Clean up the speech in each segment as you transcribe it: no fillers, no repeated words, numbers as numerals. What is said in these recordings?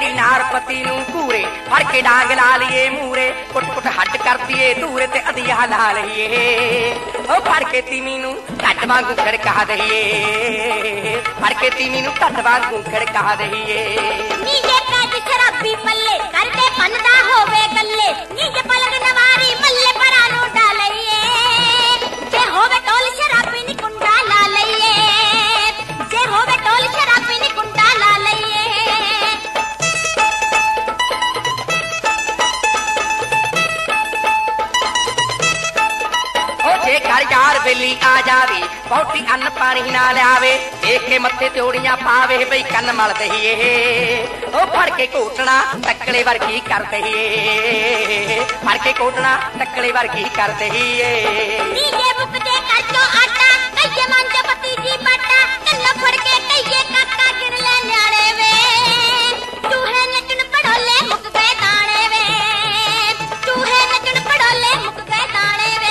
हैड़ी नारपति नूं घूरे फड़ के डांग ला लिए मूरे कुट कुट हट कर दिए धूरे ते अधिया ला लईए ओ फड़ के तिमी नूं घट वांगू खड़का दईए फड़ के तिमी नूं घट वांगू खड़का दईए नी जे पैज शराबी मल्ले करदे बनदा होवे गल्ले नी जे पलक नवारी मल्ले परा नूं डालईए जे होवे टोल शराबी नी कुंडा ला लईए जे होवे टोल शराबी नी कुंडा ला लईए जे घर यार बेली आ जावे बहुती अन्न पानी ना लियावे देख के मत्थे त्योड़ियां पावे बई कन्न मल दईए ओ फड़ के घोटना टकले वर्गी कर दईए फड़ के घोटना टकले वर्गी कर दईए नी जे मुक दे कर चो आटा कईए मंज पति जी बाटा कन्न फड़ के कईए काका गिर ले न्याणे वे चूहे नचन पड़ोले मुक गए दाणे वे चूहे नचन पड़ोले मुक गए दाणे वे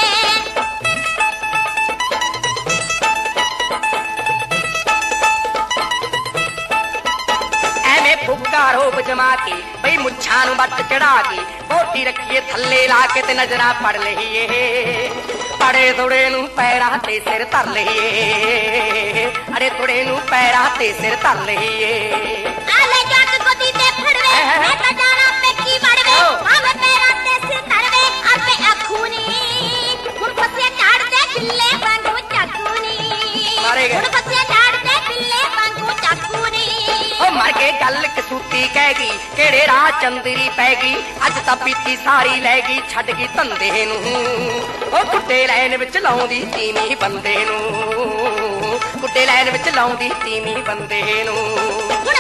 फुक्का रोब जमा के बई मुच्छा नूं बट चढ़ा के बोटी रखिए थल्ले ला के ते नजरा पड़ लईए अड़े थोड़े नूं पैरां ते सिर धर लईए अड़े थोड़े नूं पैरां ते सिर धर लईए आले जट गोदी ते फड़वे मैं तो जाना पेकी वड़वे आवे पैरां ते सिर धरवे आपे अखूनी हुण फसे झाड़ ते खिल्ले वांगू चाकूनी मारे गए हुण फसे झाड़ ते खिल्ले वांगू चाकूनी ओ मर के गल कसूती कहगी केड़े राह चंदरी पैगी अज तां पीती सारी लैगी छड्ड गई धंधे नूं ओ गुड्डे लैन विच लाउंदी तीमी बंदे नूं गुड्डे लैन विच लाउंदी तीमी बंदे नूं